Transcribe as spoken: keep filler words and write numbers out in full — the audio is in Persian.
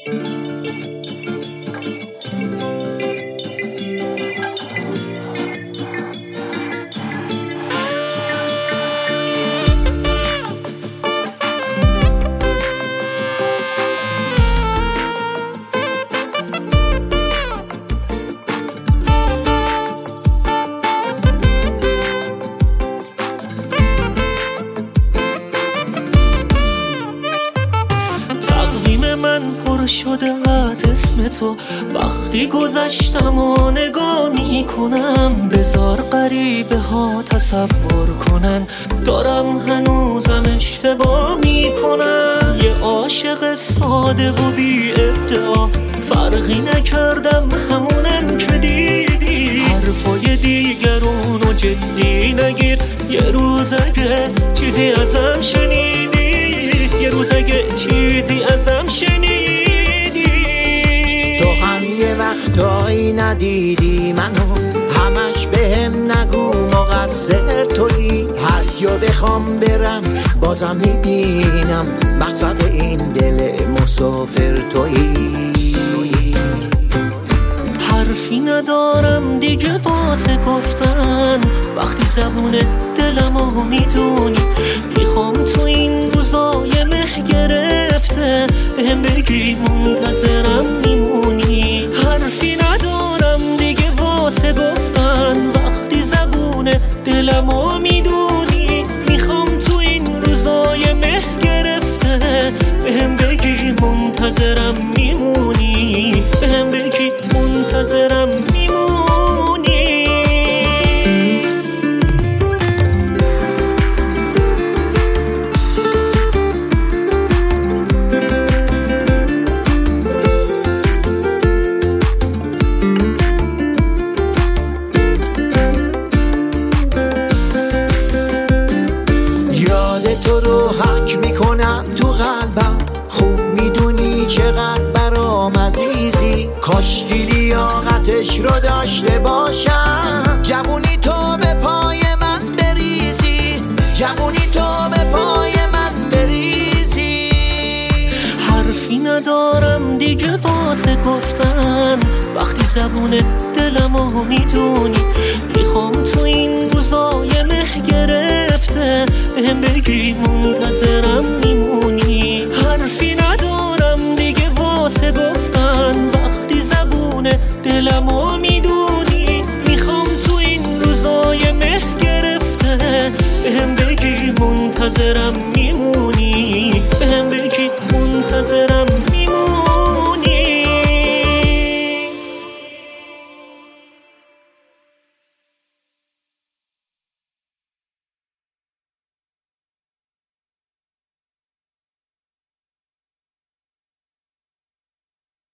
من پر شده از اسم تو، وقتی گذشتم و نگاه میکنم بذار غریبه ها تصور کنن دارم هنوزم اشتباه میکنم. یه عاشق ساده و بی ادعا، فرقی نکردم همونم که دیدی. حرفای دیگرونو جدی نگیر، یه روز اگه چیزی ازم شنیدی، یه روز اگه چیزی ازم شنیدی. تو هم یه وقتایی ندیدی منو، همش بهم نگو مقصر تویی. هر جا بخوام برم بازم میبینم مقصد این دل مسافر تویی. حرفی ندارم دیگه واسه گفتن، وقتی زبون دلمو میدونی. میخوام تو این روزای مه گرفته بهم بگی منتظرم میمونی. حرفی ندارم دیگه واسه گفتن، وقتی زبون دلمو میدونی. میخوام تو این روزای مه گرفته بهم بگی منتظرم میمونی، بهم بگی منتظرم میمونی. یاد تو رو حک میکنم تو قلبم، خوب میدونی چقدر برام عزیزی. کاشکی لیاقتش رو داشته باشم، جوونی تو به پای من بریزی، جوونی تو به پای من بریزی. حرفی ندارم دیگه واسه گفتن، وقتی زبون دلمو میدونی. میخوام تو این روزای مه گرفته بهم بگی منتظرم میمونی. حرفی ندارم دیگه واسه گفتن، وقتی زبون دلمو میدونی. میخوام تو این روزای مه گرفته بهم بگی منتظرم